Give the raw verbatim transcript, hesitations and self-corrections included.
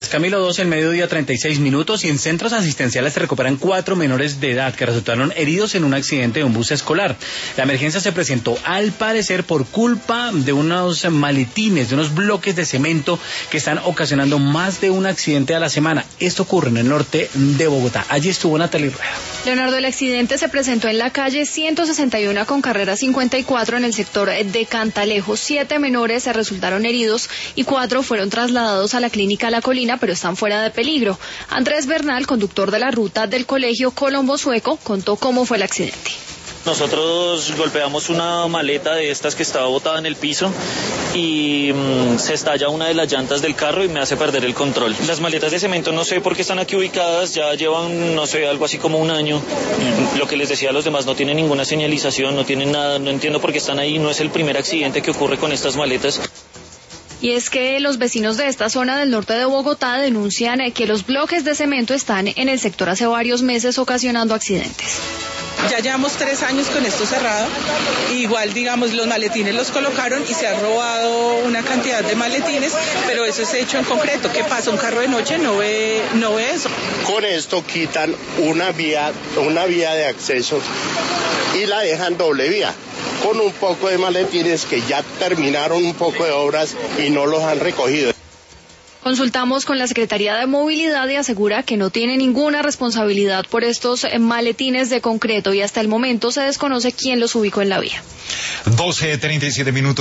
Camilo, dos el mediodía, treinta y seis minutos, y en centros asistenciales se recuperan cuatro menores de edad que resultaron heridos en un accidente de un bus escolar. La emergencia se presentó, al parecer, por culpa de unos maletines, de unos bloques de cemento que están ocasionando más de un accidente a la semana. Esto ocurre en el norte de Bogotá. Allí estuvo Natalie Rueda. Leonardo, el accidente se presentó en la calle ciento sesenta y uno con carrera cincuenta y cuatro en el sector de Cantalejo. Siete menores se resultaron heridos y cuatro fueron trasladados a la clínica La Colina, pero están fuera de peligro. Andrés Bernal, conductor de la ruta del colegio Colombo Sueco, contó cómo fue el accidente. Nosotros golpeamos una maleta de estas que estaba botada en el piso y mmm, se estalla una de las llantas del carro y me hace perder el control. Las maletas de cemento no sé por qué están aquí ubicadas, ya llevan, no sé, algo así como un año. Lo que les decía a los demás, no tienen ninguna señalización, no tienen nada, no entiendo por qué están ahí, no es el primer accidente que ocurre con estas maletas. Y es que los vecinos de esta zona del norte de Bogotá denuncian que los bloques de cemento están en el sector hace varios meses ocasionando accidentes. Ya llevamos tres años con esto cerrado. Igual, digamos, los maletines los colocaron y se ha robado una cantidad de maletines, pero eso es hecho en concreto. ¿Qué pasa? Un carro de noche no ve, no ve eso. Con esto quitan una vía, una vía de acceso y la dejan doble vía, con un poco de maletines que ya terminaron un poco de obras y no los han recogido. Consultamos con la Secretaría de Movilidad y asegura que no tiene ninguna responsabilidad por estos maletines de concreto y hasta el momento se desconoce quién los ubicó en la vía. doce treinta y siete minutos.